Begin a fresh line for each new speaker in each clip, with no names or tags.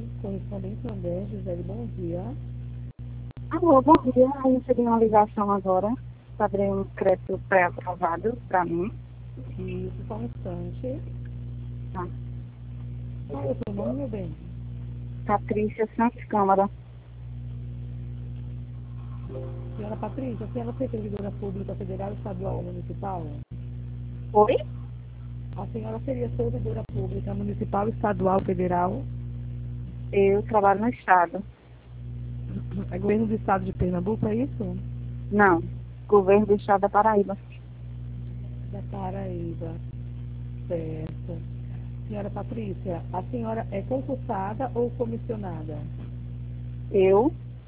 correspondente Sandé, Gisele, bom dia.
Alô, bom dia. Eu recebi uma ligação agora sobre um crédito pré-aprovado para mim.
Isso, só um instante.
Tá.
Qual é o seu nome, meu bem?
Patrícia Santos Câmara.
Senhora Patrícia, a senhora é servidora pública federal, estadual ou municipal?
Oi?
A senhora seria servidora pública municipal, estadual, federal?
Eu trabalho no Estado.
É governo do estado de Pernambuco, é isso?
Não, governo do Estado da Paraíba.
Da Paraíba. Certo. Senhora Patrícia, a senhora é concursada ou comissionada?
Eu,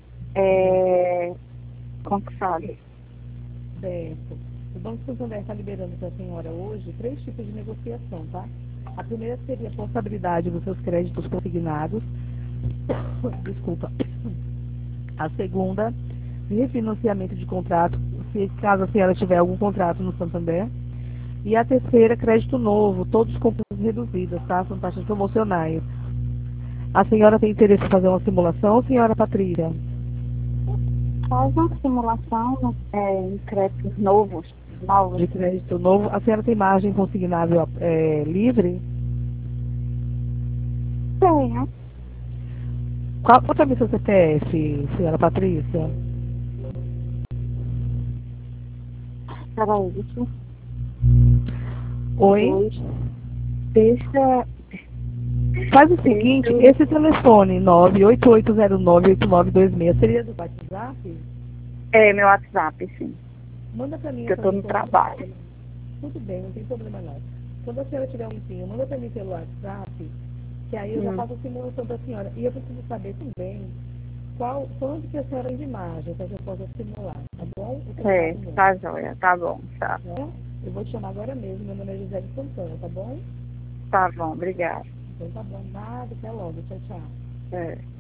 concursado.
Certo. O Banco Santander está liberando para a senhora hoje três tipos de negociação, tá? A primeira seria a portabilidade dos seus créditos consignados. Desculpa. A segunda, refinanciamento de contrato, se caso a senhora tiver algum contrato no Santander. E a terceira, crédito novo, todos com taxas reduzidas, tá? São taxas promocionais. A senhora tem interesse em fazer uma simulação, senhora Patrícia?
Faz uma simulação em créditos novos.
De crédito novo. A senhora tem margem consignável livre?
Tenho.
Qual também é seu CPF, senhora Patrícia?
Peraí, deixa eu...
Oi?
Dois. Deixa...
Faz o seguinte, esse telefone 988098926 seria do WhatsApp?
É, meu WhatsApp, sim.
Manda para mim
Que eu
essa
tô no
informação.
trabalho.
Tudo bem, não tem problema não. Quando a senhora tiver um tempinho, manda para mim pelo WhatsApp, que aí eu já faço a simulação da senhora. E eu preciso saber também quanto que a senhora tem de margem para que eu possa simular, tá bom?
Tá joia. Tá bom, tá.
Né? Eu vou te chamar agora mesmo, meu nome é Gisele Santana, tá bom?
Tá bom, obrigada.
Então tá bom, nada, até logo, tchau, tchau.
É.